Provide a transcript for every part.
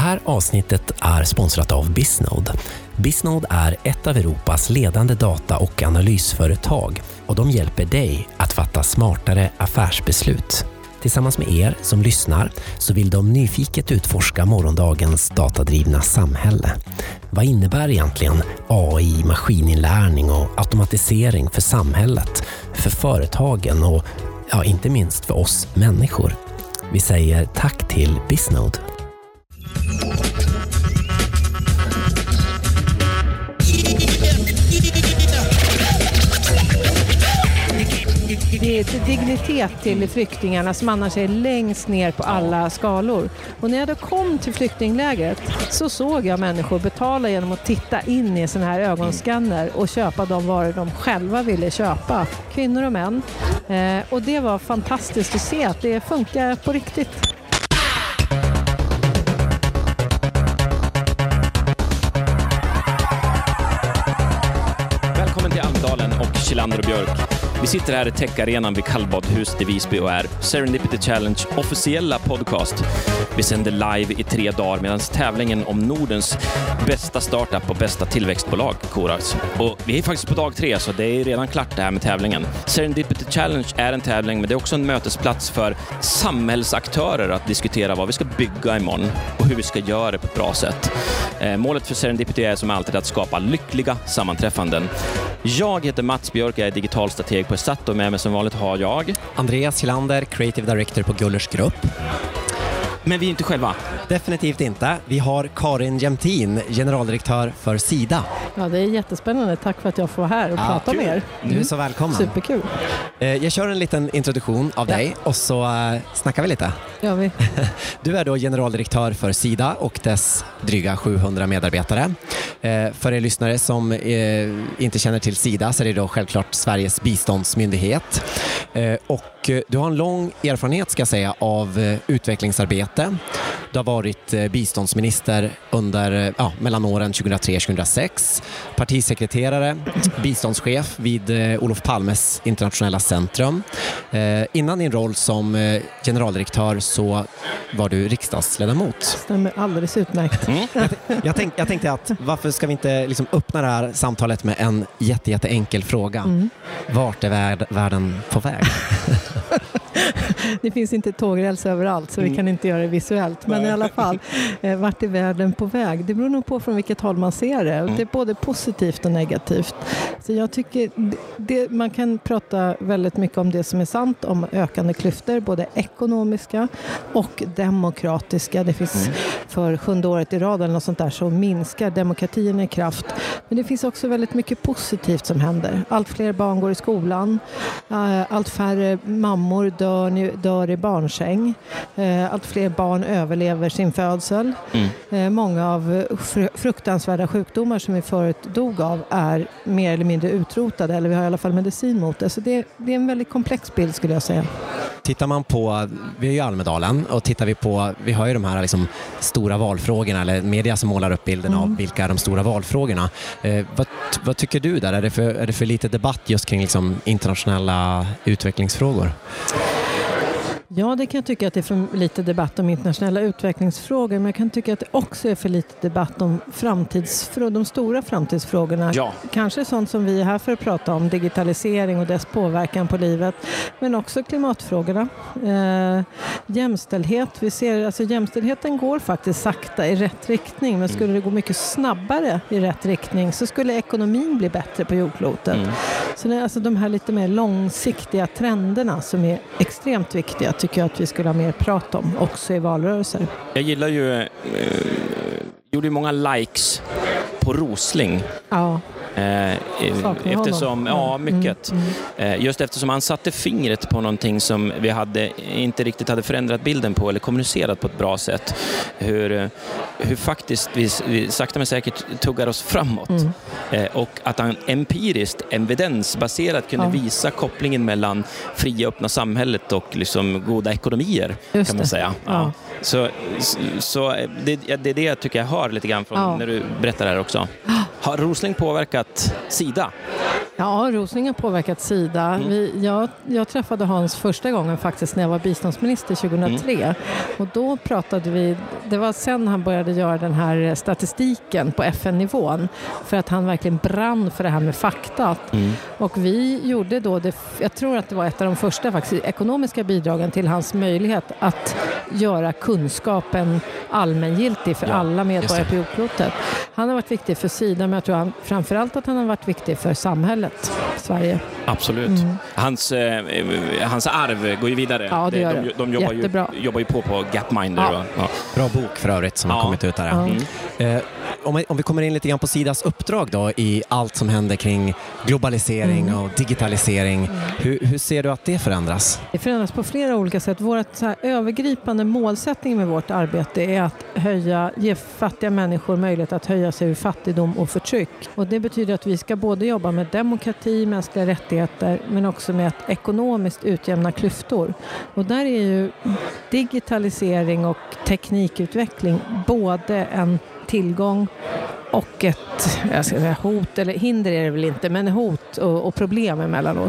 här avsnittet är sponsrat av Bisnode. Bisnode är ett av Europas ledande data- och analysföretag och de hjälper dig att fatta smartare affärsbeslut. Tillsammans med er som lyssnar så vill de nyfiket utforska morgondagens datadrivna samhälle. Vad innebär egentligen AI, maskininlärning och automatisering för samhället, för företagen och inte minst för oss människor? Vi säger tack till Bisnode. Det är ett dignitet till flyktingarna som annars är längst ner på alla skalor. Och när jag då kom till flyktinglägret så såg jag människor betala genom att titta in i såna här ögonskanner och köpa de varor de själva ville köpa. Kvinnor och män. Och det var fantastiskt att se att det funkar på riktigt. Välkommen till Almedalen och Kilander och Björk. Vi sitter här i Tech-arenan vid Kallbadhuset i Visby och är Serendipity Challenge officiella podcast. Vi sänder live i 3 dagar medan tävlingen om Nordens bästa startup och bästa tillväxtbolag koras. Och vi är faktiskt på dag 3 så det är redan klart det här med tävlingen. Serendipity Challenge är en tävling men det är också en mötesplats för samhällsaktörer att diskutera vad vi ska bygga imorgon och hur vi ska göra det på ett bra sätt. Målet för Serendipity är som alltid att skapa lyckliga sammanträffanden. Jag heter Mats Björk, jag är digital strateg på Esat och med mig som vanligt har jag Andreas Kilander, Creative Director på Gullers Grupp. Men vi är inte själva. Definitivt inte. Vi har Karin Jämtin, generaldirektör för Sida. Ja, det är jättespännande. Tack för att jag får vara här och prata med er. Du är så välkommen. Superkul. Jag kör en liten introduktion av dig och så snackar vi lite. Gör vi. Du är då generaldirektör för Sida och dess dryga 700 medarbetare. För er lyssnare som inte känner till Sida så är det då självklart Sveriges biståndsmyndighet. Och du har en lång erfarenhet ska jag säga av utvecklingsarbete. Du har varit biståndsminister under mellan åren 2003-2006, partisekreterare, biståndschef vid Olof Palmes internationella centrum. Innan din roll som generaldirektör så var du riksdagsledamot. Stämmer alldeles utmärkt. Jag tänkte att varför ska vi inte liksom öppna det här samtalet med en jätteenkel fråga. Vart är världen på väg? Det finns inte tågräls överallt så vi kan inte göra det visuellt. Men i alla fall, vart är världen på väg? Det beror nog på från vilket håll man ser det. Det är både positivt och negativt. Så jag tycker man kan prata väldigt mycket om det som är sant, om ökande klyftor, både ekonomiska och demokratiska. Det finns för 7:e året i rad eller något sånt där så minskar demokratin i kraft. Men det finns också väldigt mycket positivt som händer. Allt fler barn går i skolan. Allt färre mammor dör i barnsäng. Allt fler barn överlever sin födsel. Många av fruktansvärda sjukdomar som vi förut dog av är mer eller mindre utrotade. Eller vi har i alla fall medicin mot det. Så det är en väldigt komplex bild skulle jag säga. Tittar man på, vi är ju i Almedalen och tittar vi på, vi har ju de här liksom stora valfrågorna eller media som målar upp bilden av vilka är de stora valfrågorna. Vad tycker du där? Är det för lite debatt just kring liksom internationella utvecklingsfrågor? Ja, det kan jag tycka att det är för lite debatt om internationella utvecklingsfrågor, men jag kan tycka att det också är för lite debatt om de stora framtidsfrågorna. Ja. Kanske sånt som vi är här för att prata om, digitalisering och dess påverkan på livet, men också klimatfrågorna. Jämställdhet, vi ser, alltså jämställdheten går faktiskt sakta i rätt riktning, men skulle det gå mycket snabbare i rätt riktning så skulle ekonomin bli bättre på jordklotet. Så det är alltså de här lite mer långsiktiga trenderna som är extremt viktiga tycker jag att vi skulle ha mer prat om också i valrörelser. Jag gillar ju gjorde många likes på Rosling. Ja. Eftersom, mycket. Just eftersom han satte fingret på någonting som vi inte riktigt hade förändrat bilden på eller kommunicerat på ett bra sätt. Hur faktiskt vi sakta men säkert tuggar oss framåt. Och att han empiriskt, evidensbaserat kunde visa kopplingen mellan fria öppna samhället och liksom goda ekonomier. Just kan man säga. Ja. Så det är det jag tycker jag hör lite grann från när du berättar det här också. Har Rosling påverkat Sida? Ja, Rosning har påverkat Sida. Jag träffade Hans första gången faktiskt när jag var biståndsminister 2003. Och då pratade vi, det var sen han började göra den här statistiken på FN-nivån. För att han verkligen brann för det här med fakta. Och vi gjorde då, jag tror att det var ett av de första faktiskt, ekonomiska bidragen till hans möjlighet att göra kunskapen allmängiltig för alla medborgare på jordklotet. Han har varit viktig för Sida, men jag tror framförallt att han har varit viktig för samhället, Sverige. Absolut. Hans arv går ju vidare. Ja, det gör det. De jobbar ju på Gapminder. Ja. Bra bok för övrigt som har kommit ut där. Om vi kommer in lite grann på Sidas uppdrag då i allt som händer kring globalisering och digitalisering. Hur ser du att det förändras? Det förändras på flera olika sätt. Vårt så här övergripande målsättning med vårt arbete är att ge fattiga människor möjlighet att höja sig ur fattigdom och förtryck. Och det betyder att vi ska både jobba med demokrati, mänskliga rättigheter, men också med att ekonomiskt utjämna klyftor. Och där är ju digitalisering och teknikutveckling både en tillgång och ett hot, eller hinder är det väl inte, men hot och problem emellanåt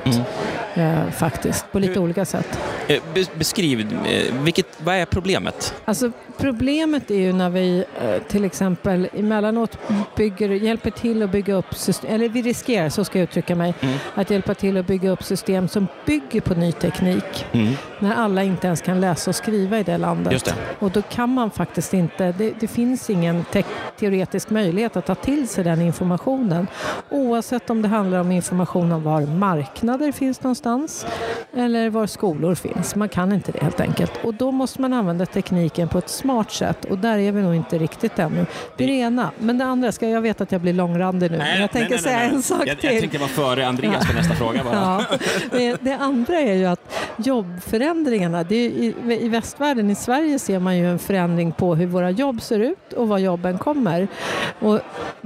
faktiskt, på lite olika sätt. Beskriv, vad är problemet? Alltså problemet är ju när vi till exempel emellanåt hjälper till att bygga upp system, eller vi riskerar, så ska jag uttrycka mig, att hjälpa till att bygga upp system som bygger på ny teknik när alla inte ens kan läsa och skriva i det landet. Just det. Och då kan man faktiskt inte, det finns ingen teoretisk möjlighet att ta till sig den informationen, oavsett om det handlar om information om var marknader finns någonstans eller var skolor finns. Man kan inte det helt enkelt. Och då måste man använda tekniken på ett smart sätt, och där är vi nog inte riktigt ännu. Det är det ena. Men det andra, jag vet att jag blir långrandig nu. Jag tänker säga en sak till. Jag tänker vara före Andreas på nästa fråga bara. Det andra är ju att jobbförändringarna, i västvärlden, i Sverige ser man ju en förändring på hur våra jobb ser ut och var jobben kommer. Och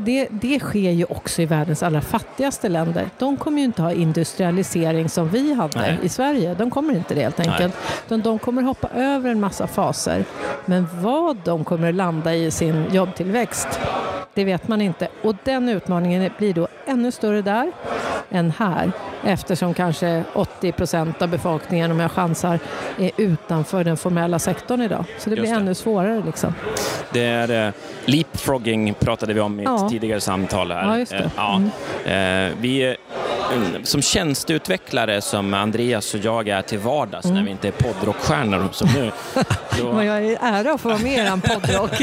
det sker ju också i världens allra fattigaste länder. De kommer ju inte ha industrialisering som vi hade i Sverige. De kommer inte det helt enkelt. De kommer hoppa över en massa faser. Men vad de kommer landa i sin jobbtillväxt, det vet man inte. Och den utmaningen blir då ännu större där än här. Eftersom kanske 80% av befolkningen, om jag chansar, är utanför den formella sektorn idag. Så det blir ännu svårare liksom. Det är leapfrogging pratade vi om i ett tidigare samtal här. Ja, just det. Vi som tjänsteutvecklare, som Andreas och jag är till vardags när vi inte är poddrockstjärnor som nu. Men jag är ära att få vara med i en poddrock.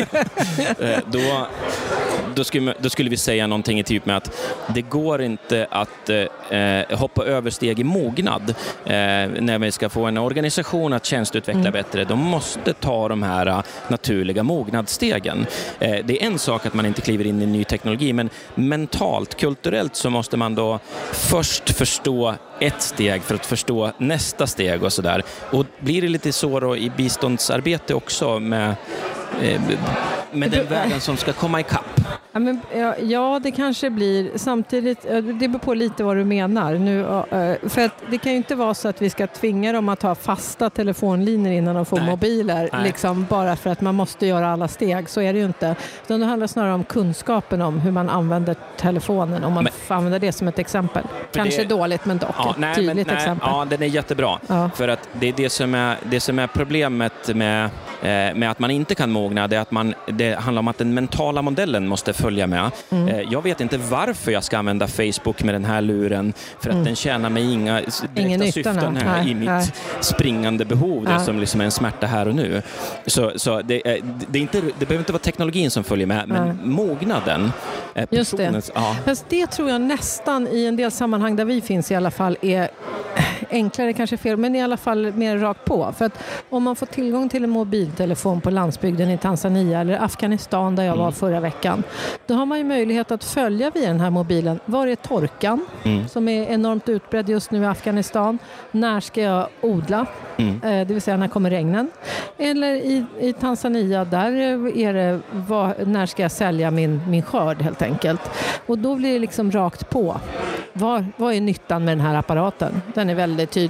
Då skulle vi säga någonting i typ med att det går inte att hoppa över steg i mognad när vi ska få en organisation att tjänsteutveckla bättre. De måste ta de här naturliga mognadsstegen. Det är en sak att man inte kliver in i ny teknologi, men mentalt, kulturellt så måste man då först förstå ett steg för att förstå nästa steg och sådär. Och blir det lite så då i biståndsarbete också med den världen som ska komma ikapp? Ja, det kanske blir. Samtidigt, det beror på lite vad du menar. Nu, för att det kan ju inte vara så att vi ska tvinga dem att ha fasta telefonlinjer innan de får mobiler. Liksom, bara för att man måste göra alla steg. Så är det ju inte. Utan det handlar snarare om kunskapen om hur man använder telefonen. Om man får använda det som ett exempel. Kanske dåligt, men dock ett tydligt exempel. Ja, den är jättebra. Ja. För att det är det som är problemet med att man inte kan mogna. Det handlar om att den mentala modellen måste följa med. Jag vet inte varför jag ska använda Facebook med den här luren, för att den tjänar mig inga direkta syften här i mitt springande behov. Det som liksom är en smärta här och nu. Så det behöver inte vara teknologin som följer med, men mognaden. Just det. Fast det tror jag nästan i en del sammanhang där vi finns i alla fall är enklare, kanske fel, men i alla fall mer rakt på. För att om man får tillgång till en mobiltelefon på landsbygden i Tanzania eller Afghanistan där jag var förra veckan, då har man ju möjlighet att följa via den här mobilen. Var är torkan som är enormt utbredd just nu i Afghanistan? När ska jag odla? Det vill säga när kommer regnen? Eller i Tanzania, där är det när ska jag sälja min skörd helt enkelt. Och då blir det liksom rakt på. Vad är nyttan med den här apparaten? Den är väldigt tydlig.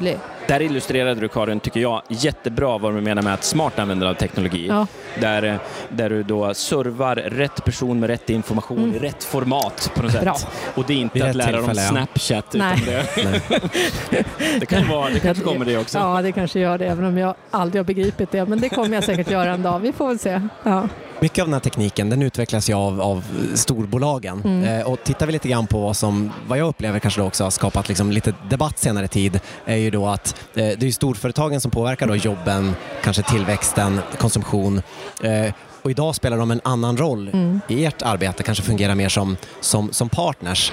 Där illustrerade du, Karin, tycker jag, jättebra vad du menar med att smart användare av teknologi. Ja. Där du då servar rätt person med rätt information i rätt format på något sätt. Bra. Och det är inte att lära dem Snapchat. Nej. Utan det kanske kommer det också. Ja, det kanske gör det, även om jag aldrig har begripit det. Men det kommer jag säkert göra en dag. Vi får väl se. Ja. Mycket av den här tekniken, den utvecklas ju av storbolagen. Och tittar vi lite grann på vad jag upplever kanske då också har skapat liksom lite debatt senare tid, är ju då att det är storföretagen som påverkar då jobben, kanske tillväxten, konsumtion. Och idag spelar de en annan roll i ert arbete, kanske fungerar mer som partners.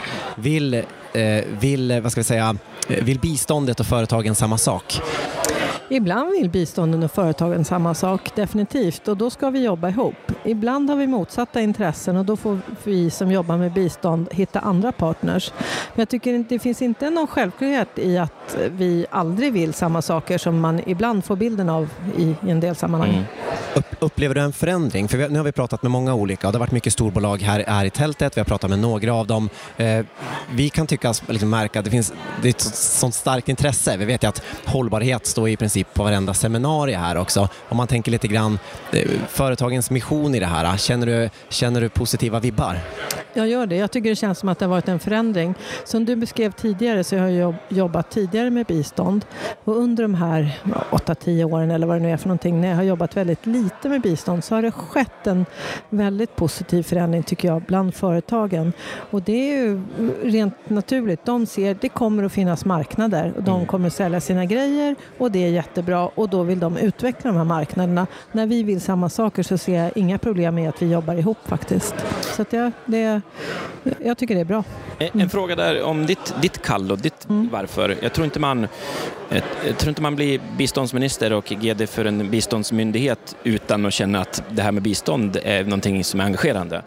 Vill biståndet och företagen samma sak? Ibland vill bistånden och företagen samma sak, definitivt. Och då ska vi jobba ihop. Ibland har vi motsatta intressen och då får vi som jobbar med bistånd hitta andra partners. Men jag tycker det finns inte någon självklarhet i att vi aldrig vill samma saker som man ibland får bilden av i en del sammanhang. Upplever du en förändring? För nu har vi pratat med många olika och det har varit mycket storbolag här i tältet. Vi har pratat med några av dem. Vi kan märka att det är ett sånt starkt intresse. Vi vet ju att hållbarhet står i princip på varenda seminarium här också. Om man tänker lite grann företagens mission i det här. Känner du positiva vibbar? Jag gör det. Jag tycker det känns som att det har varit en förändring. Som du beskrev tidigare så har jag jobbat tidigare med bistånd. Och under de här 8-10 åren eller vad det nu är för någonting, när jag har jobbat väldigt lite med bistånd, så har det skett en väldigt positiv förändring tycker jag bland företagen. Och det är ju rent naturligt. De ser det kommer att finnas marknader och de kommer att sälja sina grejer och det är jättebra och då vill de utveckla de här marknaderna. När vi vill samma saker så ser jag inga problem med att vi jobbar ihop faktiskt. Så att jag tycker det är bra. En fråga där om ditt kall och ditt varför. Jag tror inte man blir biståndsminister och GD för en biståndsmyndighet utan att känna att det här med bistånd är någonting som är engagerande.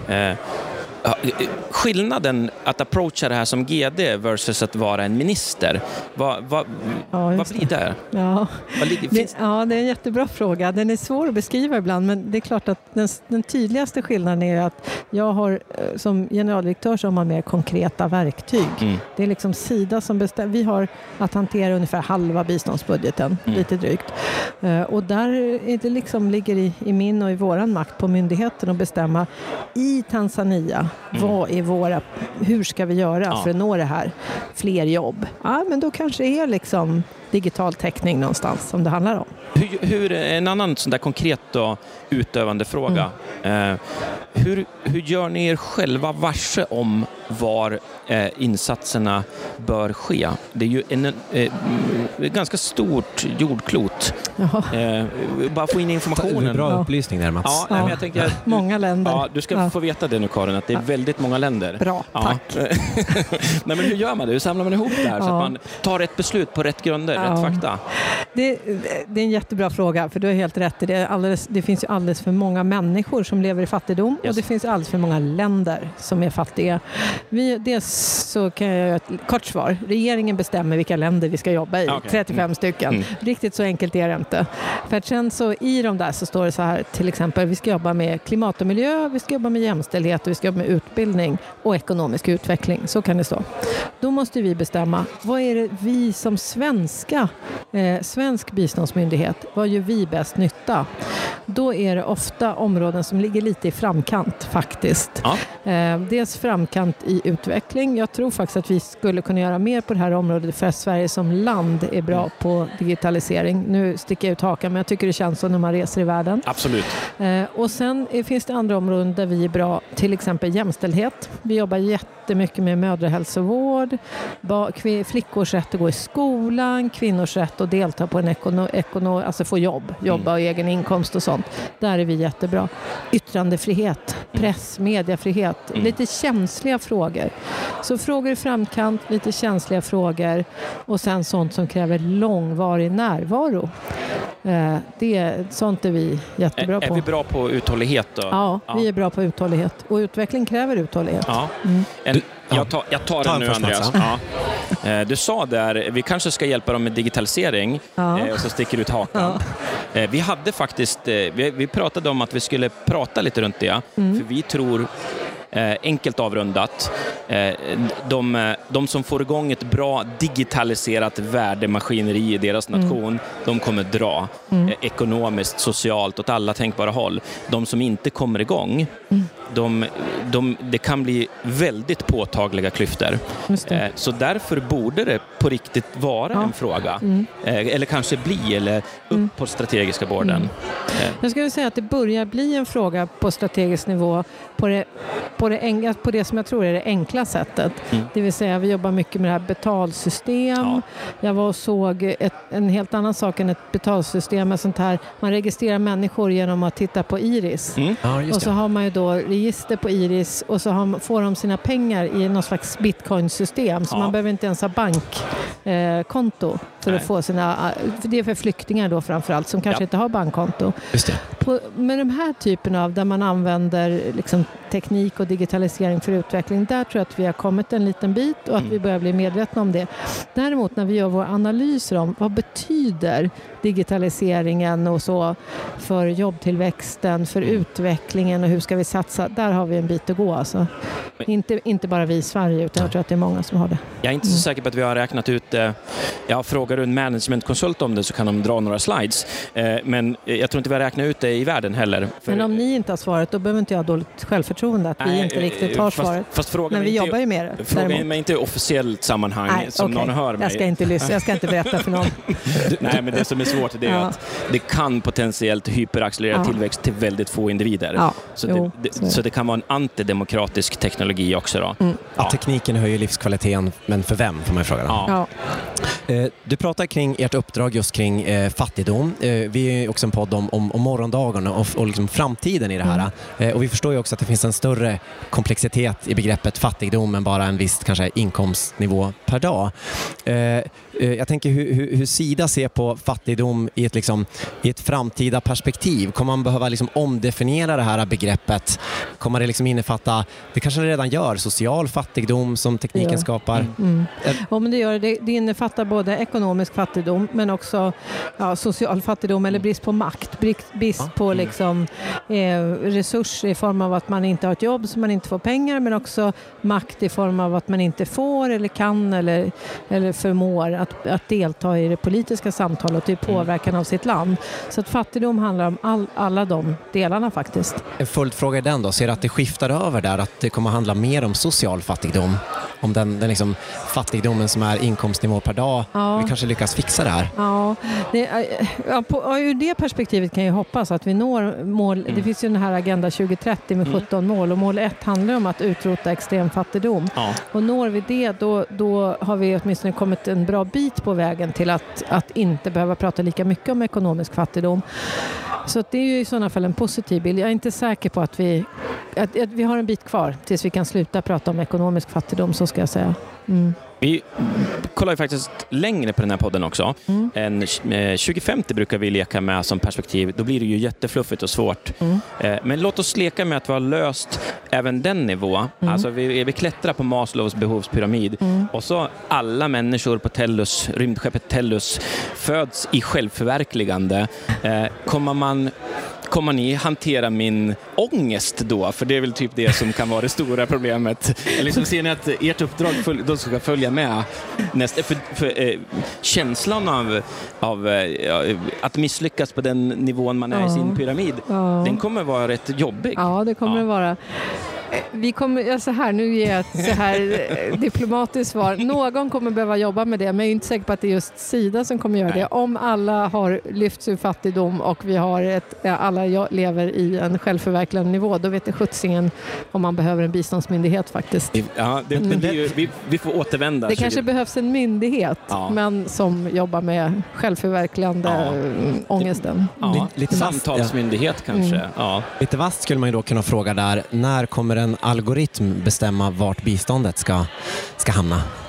Skillnaden att approacha det här som GD versus att vara en minister, vad blir det? Ja. Det är en jättebra fråga. Den är svår att beskriva ibland, men det är klart att den tydligaste skillnaden är att jag har som generaldirektör som har mer konkreta verktyg. Det är liksom Sida som bestämmer. Vi har att hantera ungefär halva biståndsbudgeten, lite drygt. Och där är det liksom ligger i min och i våran makt på myndigheten att bestämma i Tanzania hur ska vi göra för att nå det här? Fler jobb. Ja, men då kanske det är liksom digital täckning någonstans som det handlar om. Hur en annan sån där konkret då, utövande fråga. Hur gör ni er själva varse om var insatserna bör ske? Det är ju ett ganska stort jordklot. Bara få in informationen. Bra upplysning där, Mats. Men jag tänker, många länder. Du ska få veta det nu, Karin, att det är väldigt många länder. Bra, tack. Nej, men hur gör man det? Hur samlar man ihop det här så att man tar rätt beslut på rätt grunder, rätt fakta? Det är en jättebra fråga, för du har helt rätt i det. Det finns ju alldeles för många människor som lever i fattigdom och det finns alldeles för många länder som är fattiga. Så kan jag göra ett kort svar. Regeringen bestämmer vilka länder vi ska jobba i. 35 stycken. Riktigt så enkelt är det inte. För att sen så i de där så står det så här, till exempel vi ska jobba med klimat och miljö, vi ska jobba med jämställdhet och vi ska jobba med utbildning och ekonomisk utveckling. Så kan det stå. Då måste vi bestämma, vad är det vi som svensk biståndsmyndighet, vad gör vi bäst nytta? Då är det ofta områden som ligger lite i framkant faktiskt. Dels framkant i utveckling. Jag tror faktiskt att vi skulle kunna göra mer på det här området för att Sverige som land är bra på digitalisering. Nu sticker jag ut hakan, men jag tycker det känns så när man reser i världen. Absolut. Och sen finns det andra områden där vi är bra, till exempel jämställdhet. Vi jobbar jättemycket med mödrahälsovård, flickors rätt att gå i skolan, kvinnors rätt att delta på alltså få jobba och egen inkomst och sånt. Där är vi jättebra. Yttrandefrihet, press, mediefrihet, lite känsliga frågor. Så frågor i framkant, lite känsliga frågor och sen sånt som kräver långvarig närvaro. Sånt är vi jättebra på. Är vi bra på uthållighet då? Ja, vi är bra på uthållighet. Och utveckling kräver uthållighet. Jag tar den nu, Andreas. Du sa där, vi kanske ska hjälpa dem med digitalisering och så sticker ut hakan. Vi hade faktiskt, vi pratade om att vi skulle prata lite runt det. För vi tror enkelt avrundat. De som får igång ett bra digitaliserat värdemaskineri i deras nation, de kommer dra ekonomiskt, socialt, åt alla tänkbara håll. De som inte kommer igång, det kan bli väldigt påtagliga klyftor. Så därför borde det på riktigt vara en fråga. Eller kanske upp på strategiska borden. Jag skulle säga att det börjar bli en fråga på strategisk nivå på det som jag tror är det enkla sättet. Det vill säga vi jobbar mycket med det här betalsystem. Jag var och såg en helt annan sak än ett betalsystem med sånt här. Man registrerar människor genom att titta på iris. Och så har man ju då register på iris och så får de sina pengar i någon slags bitcoin-system. Så man behöver inte ens ha bankkonto för att få sina... För det är för flyktingar då framförallt som kanske inte har bankkonto. Just det. Med de här typerna av där man använder liksom teknik och digitalisering för utveckling, där tror jag att vi har kommit en liten bit och att vi börjar bli medvetna om det. Däremot när vi gör våra analyser om vad betyder digitaliseringen och så för jobbtillväxten, för utvecklingen och hur ska vi satsa, där har vi en bit att gå alltså. Inte bara vi i Sverige utan jag tror att det är många som har det. Jag är inte så säker på att vi har räknat ut frågar du en managementkonsult om det så kan de dra några slides. Men jag tror inte vi har räknat ut det i världen heller. Men om ni inte har svaret, då behöver inte jag dåligt självförtroende att vi inte riktigt har svaret. Men vi jobbar ju med det. Fråga mig inte i officiellt sammanhang någon hör mig. Jag ska inte lyssna, jag ska inte berätta för någon. Nej, men det som är svårt är att det kan potentiellt hyperaccelerera tillväxt till väldigt få individer. Så det kan vara en antidemokratisk teknologi också då. Tekniken höjer livskvaliteten, men för vem får man fråga då? Du pratar kring ert uppdrag just kring fattigdom. Vi är också en podd om morgondagarna och liksom framtiden i det här. Och vi förstår ju också att det finns en större komplexitet i begreppet fattigdom än bara en viss kanske inkomstnivå per dag. Jag tänker hur Sida ser på fattigdom i ett framtida perspektiv. Kommer man behöva omdefiniera det här begreppet? Kommer det innefatta, det kanske det redan gör, social fattigdom som tekniken skapar? Ja, men det gör det. Det innefattar både ekonomisk fattigdom men också social fattigdom eller brist på makt. Brist på resurser i form av att man inte har ett jobb så man inte får pengar, men också makt i form av att man inte får eller kan eller förmår att delta i det politiska samtalet och i påverkan av sitt land. Så att fattigdom handlar om alla de delarna faktiskt. En följdfråga är den då, ser du att det skiftar över där, att det kommer handla mer om social fattigdom? Om den fattigdomen som är inkomstnivå per dag, vi kanske lyckas fixa det här? Ur det perspektivet kan jag hoppas att vi når mål. Det finns ju den här Agenda 2030 med 17 mål och mål 1 handlar om att utrota extrem fattigdom. Och når vi det, då har vi åtminstone kommit en bra bit på vägen till att inte behöva prata lika mycket om ekonomisk fattigdom. Så det är ju i sådana fall en positiv bild. Jag är inte säker på att vi har en bit kvar tills vi kan sluta prata om ekonomisk fattigdom, så ska jag säga. Vi kollar ju faktiskt längre på den här podden också. 2050 brukar vi leka med som perspektiv. Då blir det ju jättefluffigt och svårt. Men låt oss leka med att vi har löst även den nivå. Alltså vi klättrar på Maslows behovspyramid. Och så alla människor på Tellus, rymdskeppet Tellus, föds i självförverkligande. Kommer ni hantera min ångest då? För det är väl typ det som kan vara det stora problemet. Eller ser ni att ert uppdrag då ska följa med nästa? För känslan av att misslyckas på den nivån man är i sin pyramid, den kommer vara rätt jobbig. Ja, det kommer det vara. Vi kommer, nu ger jag ett så här diplomatiskt svar. Någon kommer behöva jobba med det, men jag är inte säker på att det är just Sida som kommer göra det. Om alla har lyft ur fattigdom och vi har alla lever i en självförverkligande nivå, då vet det skjutsingen om man behöver en biståndsmyndighet faktiskt. Ja, vi får återvända. Det kanske behövs en myndighet, men som jobbar med självförverkligande ångesten. Lite samtalsmyndighet kanske. Lite vasst skulle man ju då kunna fråga där, när kommer en algoritm bestämma vart biståndet ska hamna?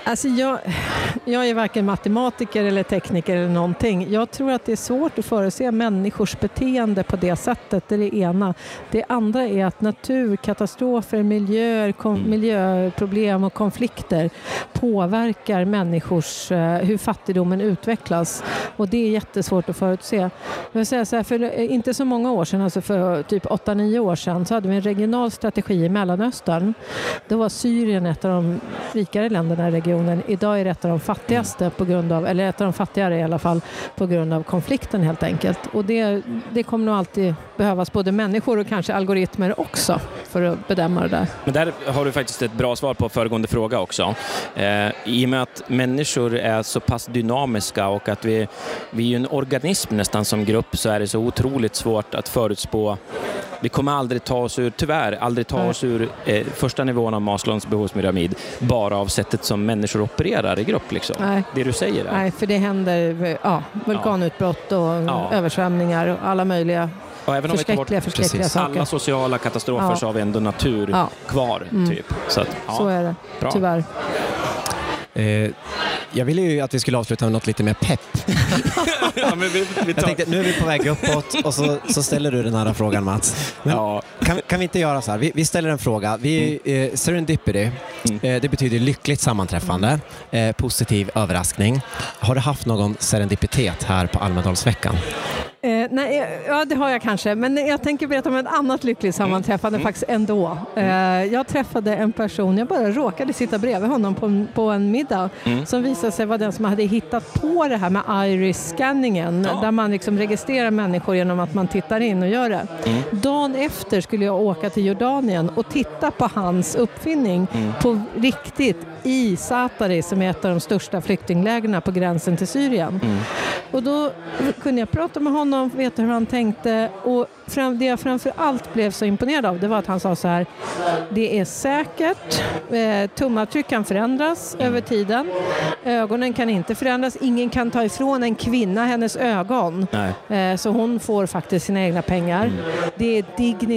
Alltså jag är varken matematiker eller tekniker eller någonting. Jag tror att det är svårt att förutse människors beteende på det sättet. Det är det ena. Det andra är att naturkatastrofer, miljöproblem och konflikter påverkar människors, hur fattigdomen utvecklas. Och det är jättesvårt att förutse. Jag vill säga så här, för inte så många år sedan, alltså för typ 8-9 år sedan, så hade vi en regional strategi i Mellanöstern. Då var Syrien ett av de rikare länderna i regionen. Idag är det ett av de fattigaste eller ett av de fattigare i alla fall på grund av konflikten helt enkelt. Och det kommer nog alltid behövas både människor och kanske algoritmer också för att bedöma det där. Men där har du faktiskt ett bra svar på föregående fråga också. I och med att människor är så pass dynamiska och att vi är en organism nästan som grupp, så är det så otroligt svårt att förutspå. Vi kommer aldrig ta oss ur första nivån av Maslows behovspyramid bara av sättet som människor opererar i grupp. Liksom. Nej. Det du säger där. Nej, för det händer vulkanutbrott och översvämningar och alla möjliga förskräckliga saker. Alla sociala katastrofer så har vi ändå natur kvar. Typ. Så är det, bra. Tyvärr. Jag ville ju att vi skulle avsluta med något lite mer pepp. Jag tänkte, nu är vi på väg uppåt och så ställer du den här frågan, Mats. Men kan vi inte göra så här? Vi ställer en fråga. Serendipity, det betyder lyckligt sammanträffande, positiv överraskning. Har du haft någon serendipitet här på Almedalsveckan? Nej, det har jag kanske. Men jag tänker berätta om ett annat lyckligt sammanträffande faktiskt ändå. Jag träffade en person, jag bara råkade sitta bredvid honom på en middag som visade sig vara den som hade hittat på det här med iris-scanningen där man liksom registrerar människor genom att man tittar in och gör det. Dagen efter skulle jag åka till Jordanien och titta på hans uppfinning på riktigt i Zaatari, som är ett av de största flyktinglägren på gränsen till Syrien. Och då kunde jag prata med honom, veta hur han tänkte, och det jag framför allt blev så imponerad av, det var att han sa så här: det är säkert, tumavtryck kan förändras över tiden, ögonen kan inte förändras, ingen kan ta ifrån en kvinna hennes ögon, så hon får faktiskt sina egna pengar. Det är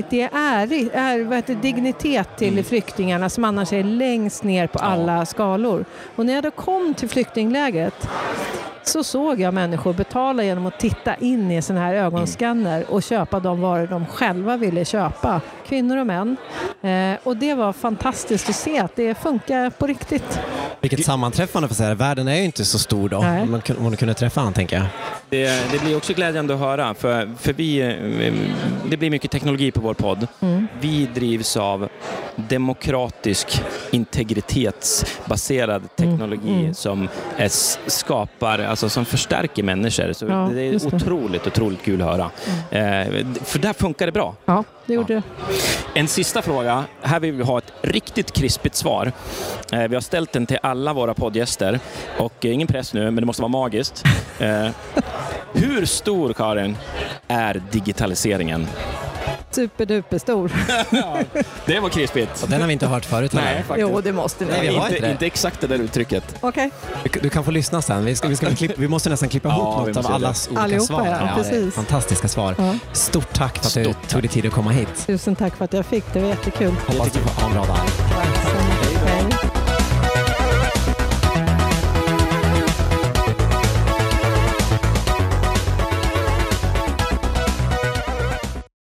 dignitet till flyktingarna som annars är längst ner på alla skalor. Och när jag då kom till flyktinglägret så såg jag människor betala genom att titta in i såna här ögonskanner och köpa de varor de själva ville köpa. Kvinnor och män. Och det var fantastiskt att se att det funkar på riktigt. Vilket sammanträffande, för att säga. Världen är ju inte så stor då. Man kunde träffa han, tänker jag. Det blir också glädjande att höra. För det blir mycket teknologi på vår podd. Vi drivs av demokratisk, integritetsbaserad teknologi som skapar, alltså som förstärker människor. Så det är otroligt kul att höra. För där funkar det bra. Ja, det gjorde det. En sista fråga. Här vill vi ha ett riktigt krispigt svar. Vi har ställt den till alla våra poddgäster. Och ingen press nu, men det måste vara magiskt. Hur stor, Karin, är digitaliseringen? Superduperstor. Det var krispigt. Och den har vi inte hört förut. Nej, faktiskt. Jo, det måste vi. Nej, inte exakt det där uttrycket. Okej. Du kan få lyssna sen. Vi måste nästan klippa ihop något av allas olika svar. Ja, precis. Fantastiska svar. Ja. Stort tack för att du tog dig tid att komma hit. Tusen tack för att jag fick. Det var jättekul. Hoppas du får ha en bra dag.